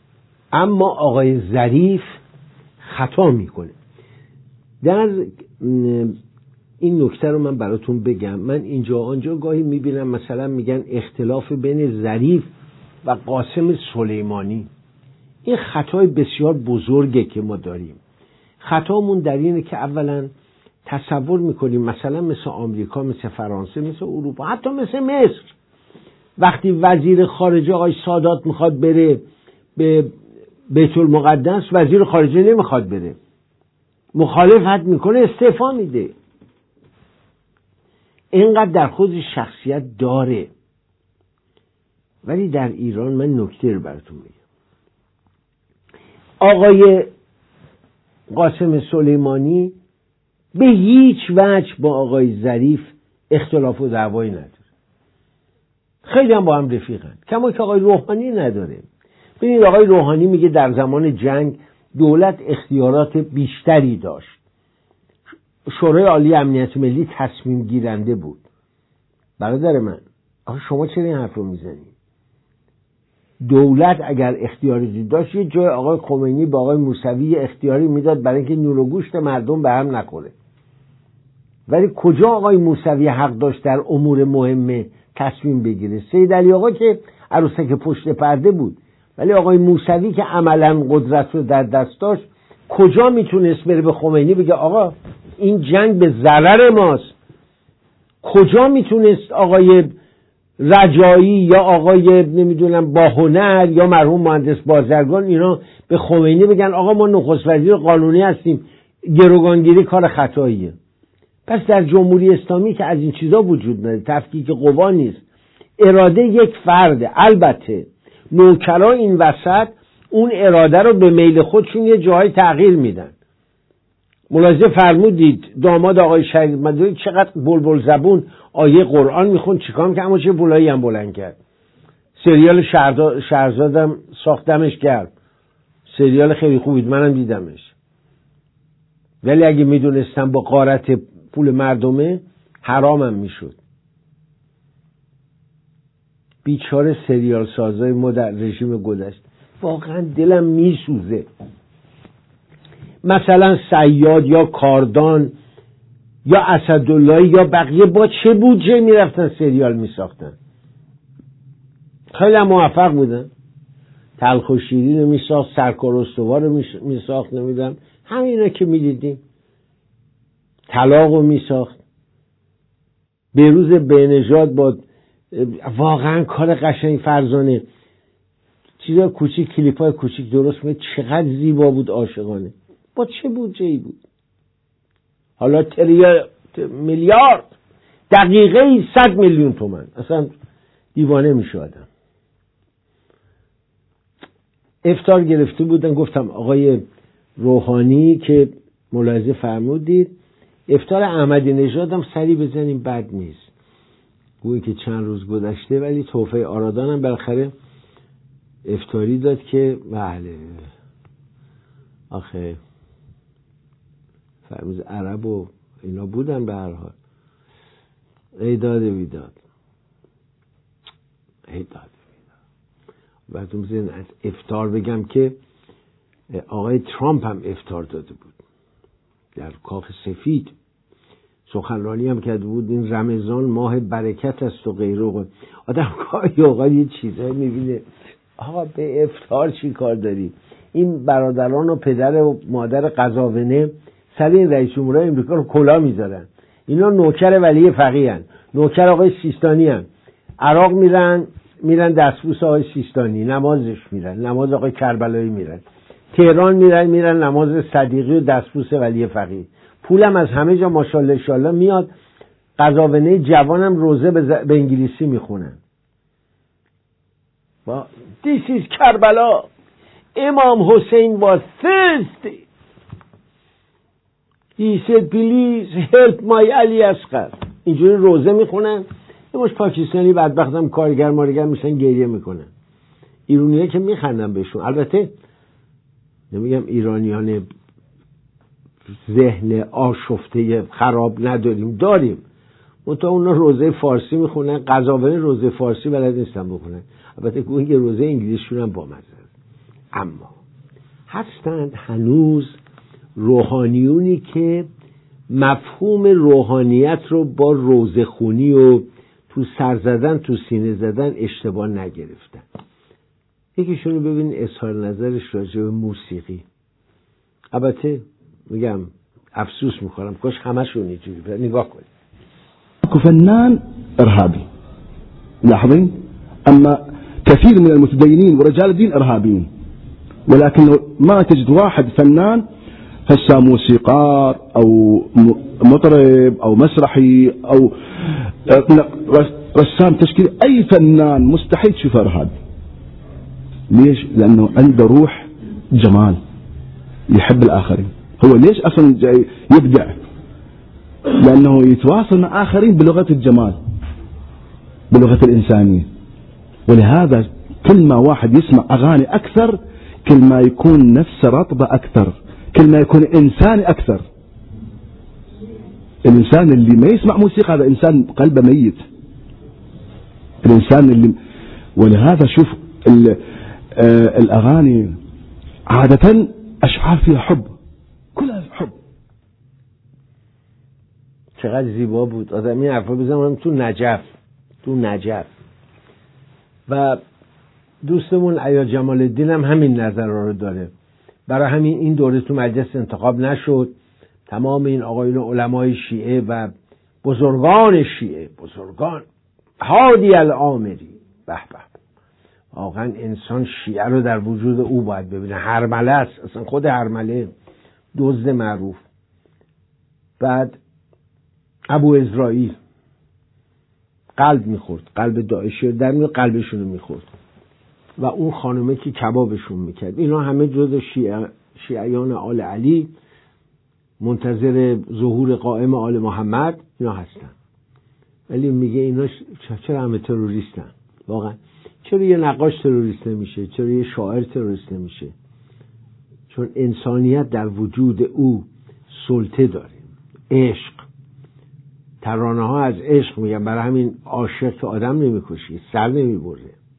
اما آقای ظریف خطا میکنه. در این نکته رو من براتون بگم. من اینجا آنجا گاهی میبینم مثلا میگن اختلاف بین ظریف و قاسم سلیمانی. این خطای بسیار بزرگه که ما داریم. خطامون در اینه که اولا تصور میکنیم مثلا مثل آمریکا، مثل فرانسه، مثل اروپا، حتی مثل مصر، وقتی وزیر خارجه آقای سادات میخواد بره به بیت المقدس، وزیر خارجه نمیخواد بره، مخالفت میکنه، استعفا میده. اینقدر در خود شخصیت داره. ولی در ایران من نکته رو براتون میگم. آقای قاسم سلیمانی به هیچ وجه با آقای ظریف اختلاف و دعوایی نداره. خیلی هم با هم رفیقن، کما که آقای روحانی نداره. ببینید آقای روحانی میگه در زمان جنگ دولت اختیارات بیشتری داشت، شورای عالی امنیت ملی تصمیم گیرنده بود. برادر من، آخه شما چرا این حرف رو میزنید؟ دولت اگر اختیاری داشت یه جای آقای خمینی با آقای موسوی اختیاری میداد برای اینکه نور و گوشت مردم به هم نخوره. ولی کجا آقای موسوی حق داشت در امور مهمه تصمیم بگیره؟ سید علی آقا که عروسک پشت پرده بود، ولی آقای موسوی که عملا قدرت رو در دست داشت کجا میتونست بره به خمینی بگه آقا این جنگ به ضرر ماست؟ کجا میتونست آقای رجایی یا آقای نمیدونم باهنر یا مرحوم مهندس بازرگان اینا به خمینی بگن آقا ما نخست وزیر قانونی هستیم، گروگانگیری کار خطاییه؟ پس در جمهوری اسلامی که از این چیزا وجود نداره، تفکیک قوا نیست، اراده یک فرده. البته نوکرا این وسط اون اراده رو به میل خودشون یه جاهای تغییر میدن. ملاحظه فرمودید داماد آقای شریف مداری چقدر بلبل زبون آیه قرآن میخون، چیکار که اما چه بلایی هم بلند کرد. سریال شهرزادم ساختمش کرد، سریال خیلی خوبید، منم دیدمش. ولی اگه میدونستم با غارت پول مردمه حرامم میشد. بیچاره سریال سازای ما در رژیم گذشته واقعا دلم میسوزه. مثلا صیاد یا کاردان یا اسداللهی یا بقیه با چه بودجه میرفتن سریال میساختن؟ خیلی هم موفق بودن. تلخ و شیرین رو میساخت، سرکار استوار رو میساخت، نمیدونم همینا که میدیدیم، طلاق رو میساخت. بهروز بهنژاد با واقعا کار قشنگ فرزانه چیزا کوچیک، کلیپای کوچیک درست می‌کرد، چقدر زیبا بود، عاشقانه. با چه بودجه‌ای بود؟ حالا میلیارد، دقیقه 100 میلیون تومان. اصلا دیوانه میشه آدم. افطار گرفته بودن، گفتم آقای روحانی که ملاحظه فرمودید افطار احمدی نژاد هم سری بزنیم بد نیست، گویی که چند روز گذشته، ولی تحفه آرادان هم بالاخره افطاری داد که بله آخه فرموز عرب و اینا بودن به هر حال. ای داده بیداد، ای داده بیداد. بعدم زین از افطار بگم که آقای ترامپ هم افطار داده بود در کاخ سفید، سخنرانی هم کرده بود این رمضان ماه برکت است و غیره. آدم گاهی اوقات یه چیزایی میبینه آقا به افطار چی کار داری؟ این برادران و پدر و مادر قزاونه سر این رئیس جمهورهای امریکا رو کلاه میذارن. اینا نوکر ولی فقیه هن، نوکر آقای سیستانی هن. عراق میرن دستبوس آقای سیستانی، نمازش میرن، نماز آقای کربلایی میرن. تهران میرن نماز صدیقی و دستبوس ولی فقیه. پولم از همه جا ماشاءالله انشالله میاد. قزاونه جوانم روزه به انگلیسی میخونن. This is کربلا. امام حسین was thirsty. He said please help my علی اصغر. اینجوری روزه میخونن. یه مش پاکستانی بدبختم کارگر مارگر میشن گریه میکنن. ایرانی‌ها که میخندن بهشون. البته نمیگم ایرانیان ذهن آشفته خراب نداریم، داریم. منتها اونا روزه فارسی میخونن، قزاونه روزه فارسی بلد نیستن بخونن. البته گویی که روزه انگلیسیشون هم بامزه است. اما هستند هنوز روحانیونی که مفهوم روحانیت رو با روزه خونی و تو سر زدن تو سینه زدن اشتباه نگرفتن. یکیشونو ببین اظهار نظرش راجع به موسیقی. البته میگم افسوس میخورم کاش همشون اینجوری. نگاه کنید. فنان ارهابي لاحظين، اما كثير من المتدينين ورجال الدين ارهابيين، ولكن ما تجد واحد فنان هسه موسيقار او مطرب او مسرحي او رسام تشكيلي، اي فنان مستحيل تشوفه ارهابي. ليش؟ لانه عنده روح جمال، يحب الاخرين. هو ليش اصلا جاي يبدع؟ لانه يتواصل مع اخرين بلغة الجمال، بلغة الانسانية. ولهذا كل ما واحد يسمع اغاني اكثر كل ما يكون نفسه رطبة اكثر، كل ما يكون انساني اكثر. الانسان اللي ما يسمع موسيقى هذا انسان قلبه ميت. الانسان اللي ولهذا شوف الاغاني عادة اشعار فيها حب، كلها حب. چقدر زیبا بود. آدمی حرفا بزنم تو نجف و دوستمون عیا جمال الدین هم همین نظر رو داره. برای همین این دوره تو مجلس انتخاب نشد. تمام این آقایون علمای شیعه و بزرگان شیعه، بزرگان هادی العامری، به به، واقعا انسان شیعه رو در وجود او باید ببینه. هرمله است، اصلا خود هرمله دزد معروف. بعد ابو اسرائیل قلب میخورد، قلب داعشی در میاد قلبشونو میخورد و اون خانمه که کبابشون میکرد. اینا همه جزء شیعیان آل علی، منتظر ظهور قائم آل محمد اینا هستن. ولی میگه اینا چرا همه تروریستن؟ واقعا چرا یه نقاش تروریست نمیشه؟ چرا یه شاعر تروریست نمیشه؟ چون انسانیت در وجود او سلطه داره. عشق، ترانه ها از عشق میگن. برای همین عاشق که آدم نمیکشه، سر نمیبره.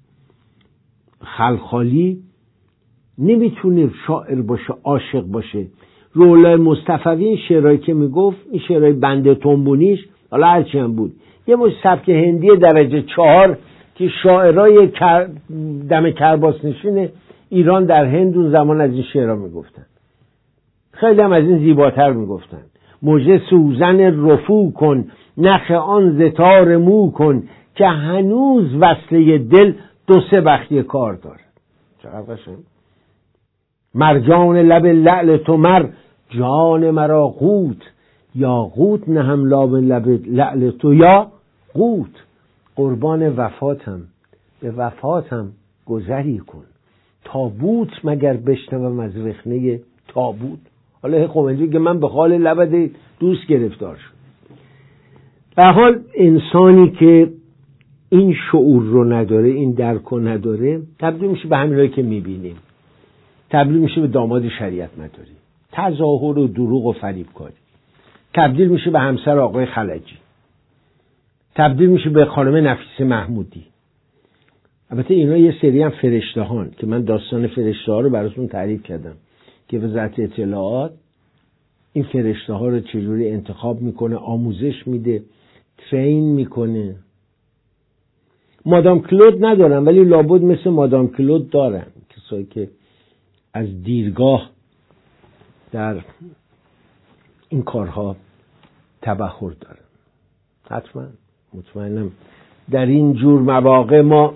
خلخالی نمیتونه شاعر باشه، عاشق باشه. رولا مصطفوی این شعرهایی که میگفت، این شعرهای بنده تنبونیش، حالا هرچی هم بود، یه مش سبک هندی درجه 4 که شاعرای دم کرباس نشین ایران در هند اون زمان از این شعرها میگفتن. خیلی هم از این زیباتر میگفتن. موجه سوزن رفو کن، نخ آن زتار مو کن، که هنوز وصله دل 2-3 بختی کار داره. چقدر قشنگ. مرجان لب لعل تو مر جان مرا قوت، یا قوت نهم لاب لب لعل تو یا قوت. قربان وفاتم، به وفاتم گذری کن، تابوت مگر بشنوم از رخنه تابوت. حالا خمینی که من به حال لبد دوست گرفتار شد. به حال انسانی که این شعور رو نداره، این درک رو نداره، تبدیل میشه به همین که میبینیم. تبدیل میشه به داماد شریعت مداری، تظاهر و دروغ و فریبکاری. تبدیل میشه به همسر آقای خلجی. تبدیل میشه به خانم نفیسه محمودی. البته اینا یه سری هم فرشته هان که من داستان فرشته ها رو براتون تعریف کردم که وزارت اطلاعات این فرشته ها رو چجوری انتخاب میکنه، آموزش میده، ترین میکنه. مادام کلود ندارن ولی لابد مثل مادام کلود دارن، کسایی که از دیرگاه در این کارها تبحر دارن. حتما مطمئنم در این جور مواقع ما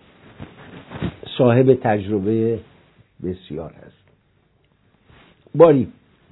صاحب تجربه بسیار هست. باری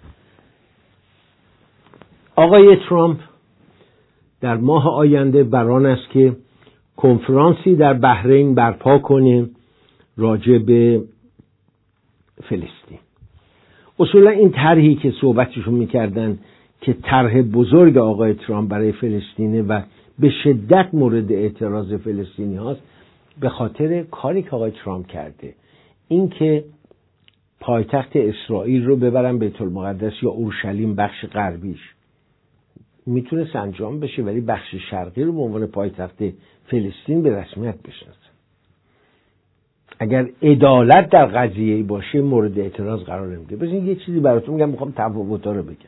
آقای ترامپ در ماه آینده بران است که کنفرانسی در بحرین برپا کنه راجع به فلسطین. اصولا این طرحی که صحبتشون میکردن که طرح بزرگ آقای ترامپ برای فلسطینه و به شدت مورد اعتراض فلسطینی هاست، به خاطر کاری که آقای ترامپ کرده، این که پایتخت اسرائیل رو ببرن بیت المقدس یا اورشلیم بخش غربیش، میتونست انجام بشه ولی بخش شرقی رو به عنوان پایتخت فلسطین به رسمیت بشناسن. اگر عدالت در قضیه باشه مورد اعتراض قرار نمیده. ببینید یه چیزی براتون میگم، میخوام تفاوت‌ها رو بگم.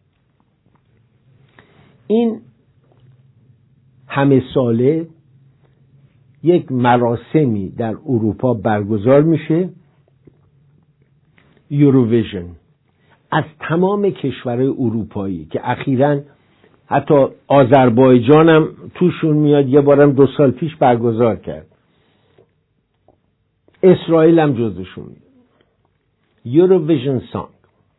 این همه ساله یک مراسمی در اروپا برگزار میشه، یوروویژن، از تمام کشورهای اروپایی که اخیراً حتی آذربایجان هم توشون میاد، یه بارم 2 سال پیش برگزار کرد، اسرائیل هم جزوشون میاد. یوروویژن سانگ،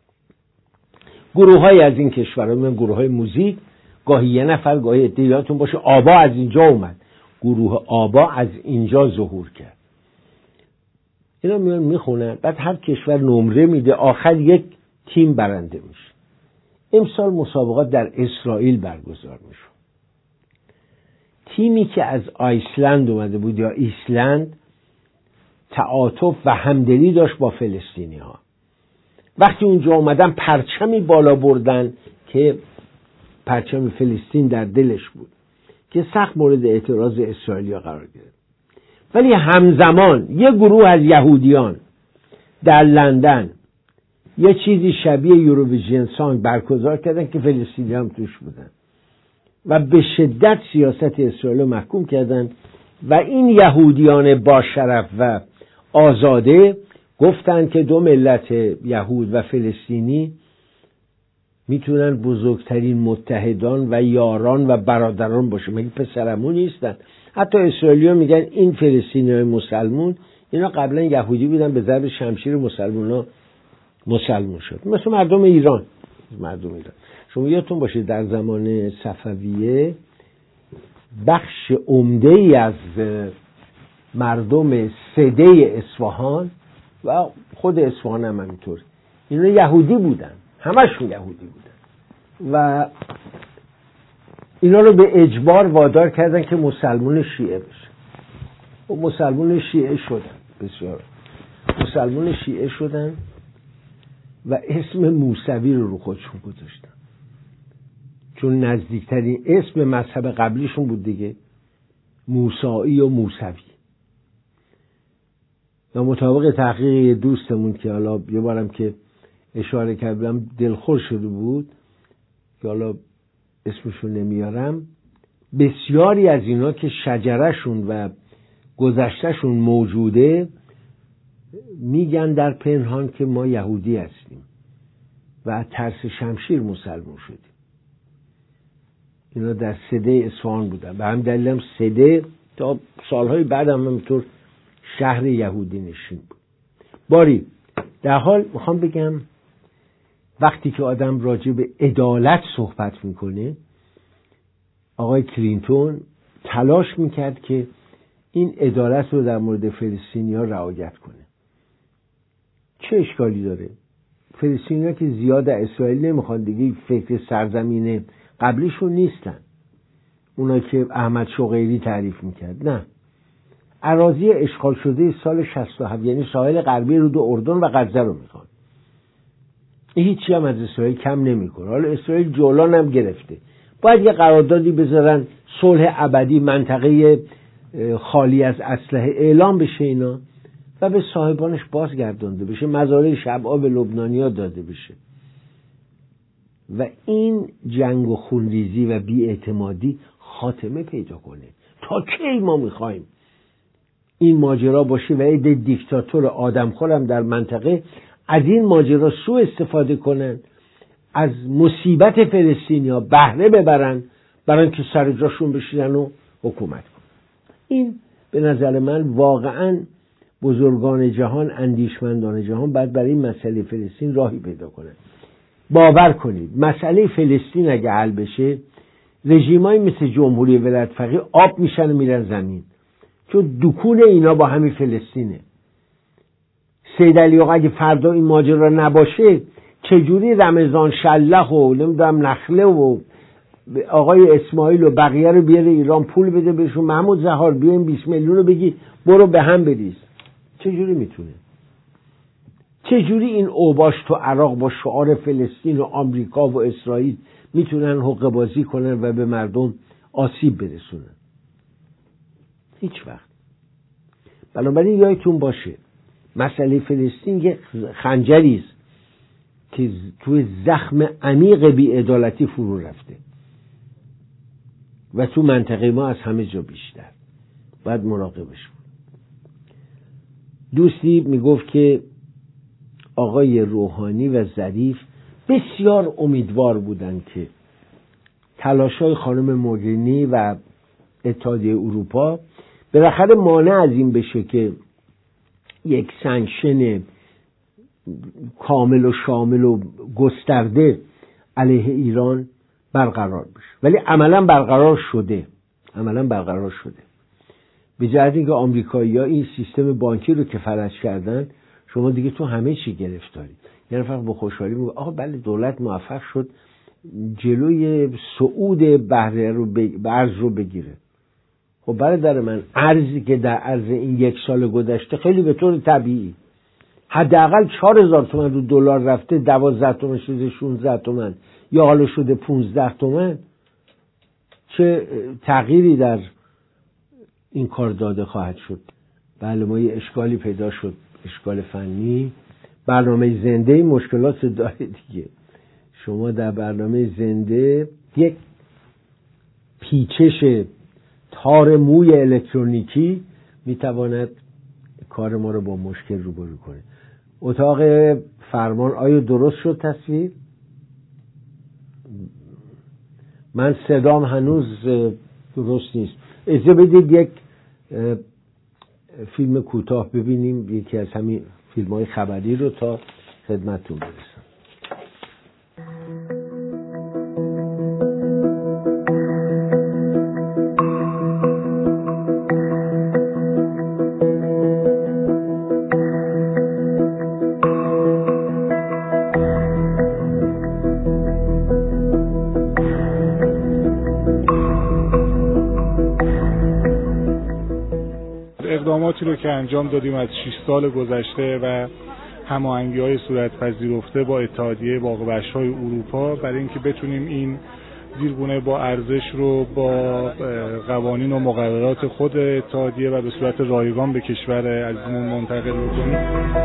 گروه های از این کشورها میان، گروه های موزیک، گاهی یه نفر، گاهی عده‌هاتون باشه. آبا از اینجا اومد، گروه آبا از اینجا ظهور کرد. اینا میان میخونن، بعد هر کشور نمره میده، آخر یک تیم برنده میشه. امسال مسابقات در اسرائیل برگزار میشه. تیمی که از آیسلند اومده بود یا ایسلند تعاطف و همدلی داشت با فلسطینی ها. وقتی اونجا اومدن پرچمی بالا بردن که پرچم فلسطین در دلش بود که سخت مورد اعتراض اسرائیلیا قرار گرفت. ولی همزمان یه گروه از یهودیان در لندن یه چیزی شبیه یوروویژن سانگ برگزار کردن که فلسطینی هم توش بودن و به شدت سیاست اسرائیل رو محکوم کردن و این یهودیان با شرف و آزاده گفتن که 2 ملت یهود و فلسطینی میتونن بزرگترین متحدان و یاران و برادران باشه. مگه پسرمون نیستن؟ حتی اسرائیلی‌ها میگن این فلسطینی‌های مسلمون اینا قبلا یهودی بودن، به ضرب شمشیر مسلمونا مسلمون شد. مثل مردم ایران. شما یادتون باشه در زمان صفویه بخش عمده‌ای از مردم سده اصفهان و خود اصفهان هم همینطور اینا یهودی بودن، همشون یهودی بودن و اینا رو به اجبار وادار کردن که مسلمون شیعه بشه. و مسلمون شیعه شدن، بسیار مسلمون شیعه شدن و اسم موسوی رو خودشون گذاشتن چون نزدیکترین اسم مذهب قبلیشون بود دیگه، موسایی و موسوی. و مطابق تحقیق دوستمون که حالا یه بارم که اشاره کردم دلخور شده بود که حالا اسمشون نمیارم، بسیاری از اینا که شجرهشون و گذشتهشون موجوده میگن در پنهان که ما یهودی هستیم و از ترس شمشیر مسلمان شدیم. اینا در سده اصفهان بودن و هم دلیلم سده تا سالهای بعد هم همینطور شهر یهودی نشین بود. باری در حال میخوام بگم وقتی که آدم راجع به عدالت صحبت میکنه، آقای کلینتون تلاش میکرد که این عدالت رو در مورد فلسطینی‌ها رعایت کنه. چه اشکالی داره؟ فلسطینی‌ها که زیاد در اسرائیل نمیخوان دیگه، فکر سرزمین قبلیشون نیستن، اونا که احمد شقیری تعریف میکرد. نه، اراضی اشغال شده سال 67 یعنی ساحل غربی رود اردن و غزه رو میخوان. هیچی هم از اسرائیل کم نمیکنه. حالا اسرائیل جولان هم گرفته، باید یه قراردادی بذارن صلح ابدی، منطقه خالی از اسلحه اعلام بشه اینا و به صاحبانش بازگردانده بشه، مزارع شبعا به لبنانی‌ها داده بشه و این جنگ و خونریزی و بی‌اعتمادی خاتمه پیدا کنه. تا کی ما میخوایم این ماجرا باشه و عده دیکتاتور آدمخورم در منطقه از این ماجرا سوء استفاده کنن، از مصیبت فلسطینیا بهره ببرن برای اینکه سر جاشون بشینن و حکومت کنن؟ این به نظر من واقعا بزرگان جهان، اندیشمندان جهان باید برای این مسئله فلسطین راهی پیدا کنن. باور کنید مسئله فلسطین اگه حل بشه، رژیمای مثل جمهوری ولایت فقیه آب میشن و میرن زمین، چون دکون اینا با همین فلسطینه. سید علی آقا اگه فردا این ماجرا نباشه، چجوری رمضان شلخ و نمیدونم نخله و آقای اسماعیل و بقیه رو بیاره ایران پول بده بهشون، محمود زهار بیاین 20 میلیون رو بگی برو به هم بریز؟ چجوری میتونه؟ چجوری این اوباش تو عراق با شعار فلسطین و آمریکا و اسرائیل میتونن حقه بازی کنن و به مردم آسیب برسونن؟ هیچ وقت. بنابراین یادتون باشه مسئله فلسطین یک خنجری است که توی زخم عمیق بی‌عدالتی فرو رفته و تو منطقه ما از همه جا بیشتر. باید مراقبش بود. دوستی میگفت که آقای روحانی و ظریف بسیار امیدوار بودند که تلاش‌های خانم موگرینی و اتحادیه اروپا بالاخره مانع از این بشه که یک سانکشن کامل و شامل و گسترده علیه ایران برقرار بشه، ولی عملا برقرار شده. به جهت اینکه آمریکایی‌ها این سیستم بانکی رو که فلج کردن، شما دیگه تو همه چی گرفتاری. یعنی فقط با خوشحالی میگه آقا بله دولت موفق شد جلوی صعود بهره رو ارز رو بگیره. خب برادر من، ارزی که در عرض این 1 سال گذشته خیلی به طور طبیعی حداقل 4000 تومان رو دلار رفته، 12 تومان شده 16 تومان یا حالا شده 15 تومان، چه تغییری در این کار داده خواهد شد؟ بله ما یه اشکالی پیدا شد، اشکال فنی. برنامه زنده مشکلات داره دیگه. شما در برنامه زنده یک پیچش تار موی الکترونیکی میتواند کار ما رو با مشکل روبرو کنه. اتاق فرمان آیا درست شد تصویر؟ من صدام هنوز درست نیست. اجازه بدید یک فیلم کوتاه ببینیم، یکی از همین فیلم‌های خبری رو تا خدمتتون برسم. اقداماتی رو که انجام دادیم از 6 سال گذشته و هماهنگی‌های صورت پذیرفته با اتحادیه باغ وحش‌های اروپا برای اینکه بتونیم این زیرگونه با ارزش رو با قوانین و مقررات خود اتحادیه و به صورت رایگان به کشور عزیزمون منتقل بکنیم.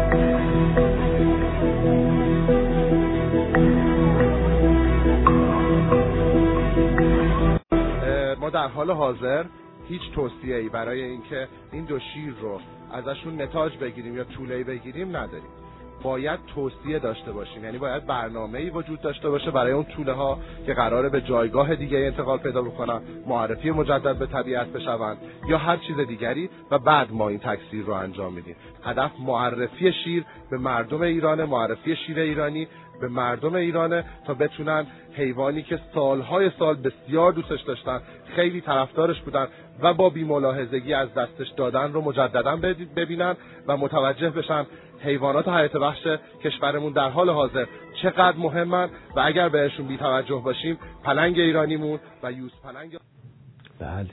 ما در حال حاضر هیچ توصیه‌ای برای اینکه این 2 شیر رو ازشون نتاج بگیریم یا توله‌ای بگیریم نداریم. باید توصیه داشته باشیم، یعنی باید برنامه‌ای وجود داشته باشه برای اون توله‌ها که قراره به جایگاه دیگه انتقال پیدا بکنن، معرفی مجدد به طبیعت بشوند یا هر چیز دیگری و بعد ما این تکثیر رو انجام میدیم. هدف معرفی شیر به مردم ایرانه، معرفی شیر ایرانی به مردم ایرانه تا بتونن حیوانی که سالهای سال بسیار دوستش داشتن، خیلی طرفدارش بودن و با بی‌ملاحظگی از دستش دادن رو مجددا ببینن و متوجه بشن حیوانات حیات وحش کشورمون در حال حاضر چقدر مهمن و اگر بهشون بی‌توجه باشیم پلنگ ایرانیمون و یوز پلنگ. بله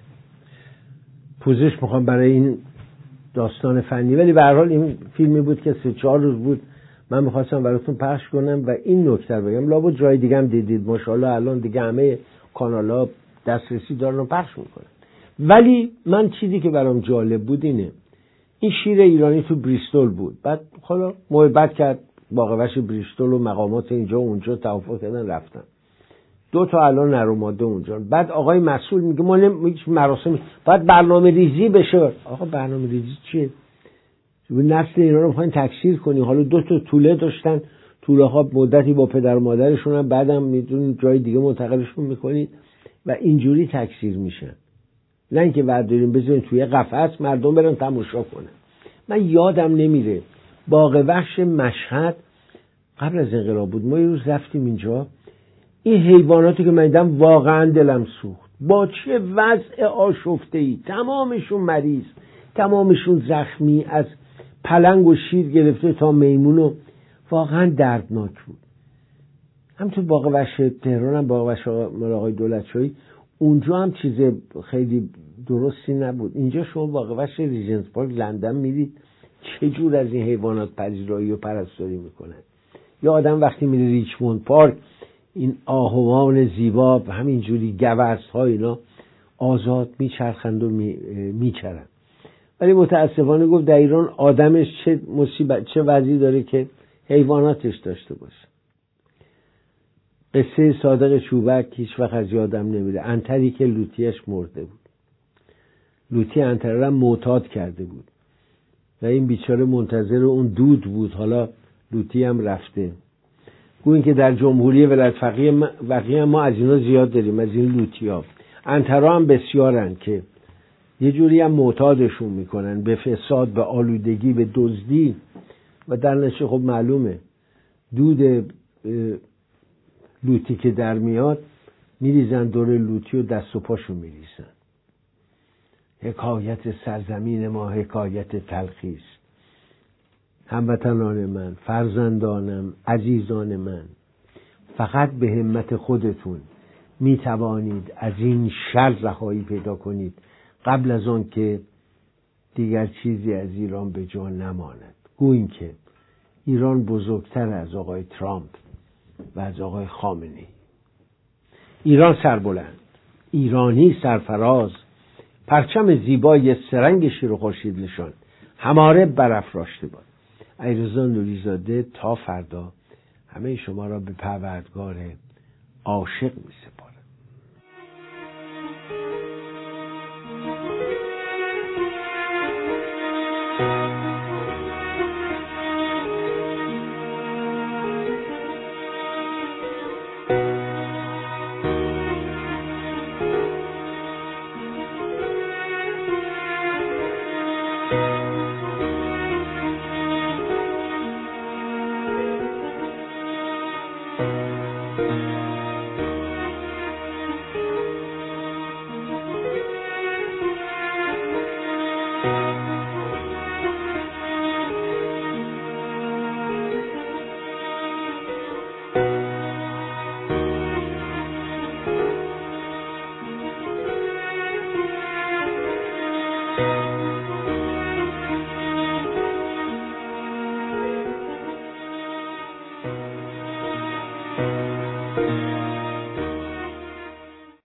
پوزش میخوام برای این داستان فنی، ولی به هر حال این فیلمی بود که 3-4 روز بود من میخواستم براتون پخش کنم و این نکته رو بگم. لابد جای دیگه هم دیدید، ماشاءالله الان دیگه همه کانال‌ها دسترسی دارن و پخش میکنن. ولی من چیزی که برام جالب بود اینه، این شیر ایرانی تو بریستول بود، بعد حالا محبت کرد باغ وحش بریستول و مقامات اینجا و اونجا توافق کردن رفتن 2 تا الان نر و ماده اونجا. بعد آقای مسئول میگه ما مراسم باید برنامه ریزی بشه. آقا برنامه ریزی چیه؟ نسل اینا رو میخواین تکثیر کنی. حالا 2 تا توله داشتن، توله ها مدتی با پدر و مادرشون هم، بعدم میدونید جای دیگه منتقلشون میکنید و اینجوری تکثیر میشن. نه اینکه برداریم بذاریم توی قفس مردم برن تماشا کنن. من یادم نمیره باغ وحش مشهد قبل از انقلاب بود، ما یه روز رفتیم اینجا، این حیواناتی که من دیدم واقعا دلم سوخت. با چه وضع آشفته‌ای، تمامشون مریض، تمامشون زخمی، از پلنگ و شیر گرفته تا میمون و واقعا دردناک بود. همونطور باغ وحش تهران هم باغ وحش مال آقای دولتشاهی اونجا هم چیز خیلی درستی نبود. اینجا شما باغ وحش ریجنس پارک لندن میدید چه جور از این حیوانات پذیرایی و پرستاری میکنن. یا آدم وقتی میره ریچموند پارک این آهوان زیبا همینجوری گوزها اینا آزاد میچرخند و میچرن. ولی متاسفانه گفت در ایران آدمش چه مصیبت، چه وضعی داره که حیواناتش داشته باشه. قصه صادق چوبک هیچ وقت از یادم نمیره. عنتری که لوطیش مرده بود، لوطی عنتر را معتاد کرده بود و این بیچاره منتظر اون دود بود. حالا لوطی هم رفته. گویی که در جمهوری ولایت فقیه ما از اینا زیاد داریم، از این لوطی‌ها. عنترها هم بسیارن که یه جوری هم معتادشون میکنن به فساد، به آلودگی، به دزدی و در نتیجه خب معلومه دود لوطی که در میاد میریزن دور لوطی و دست و پاشو میریزن. حکایت سرزمین ما حکایت تلخی است. هموطنان من، فرزندانم، عزیزان من، فقط به همت خودتون می توانید از این شر رهایی پیدا کنید قبل از آن که دیگر چیزی از ایران به جا نماند. گوییم که ایران بزرگتر از آقای ترامپ و از آقای خامنه‌ای. ایران سربلند، ایرانی سرفراز، پرچم زیبای سرنگ شیر و خورشید نشان هماره برافراشته باد. علیرضا نوری‌زاده تا فردا همه شما را به پروردگار عاشق می‌سپارم.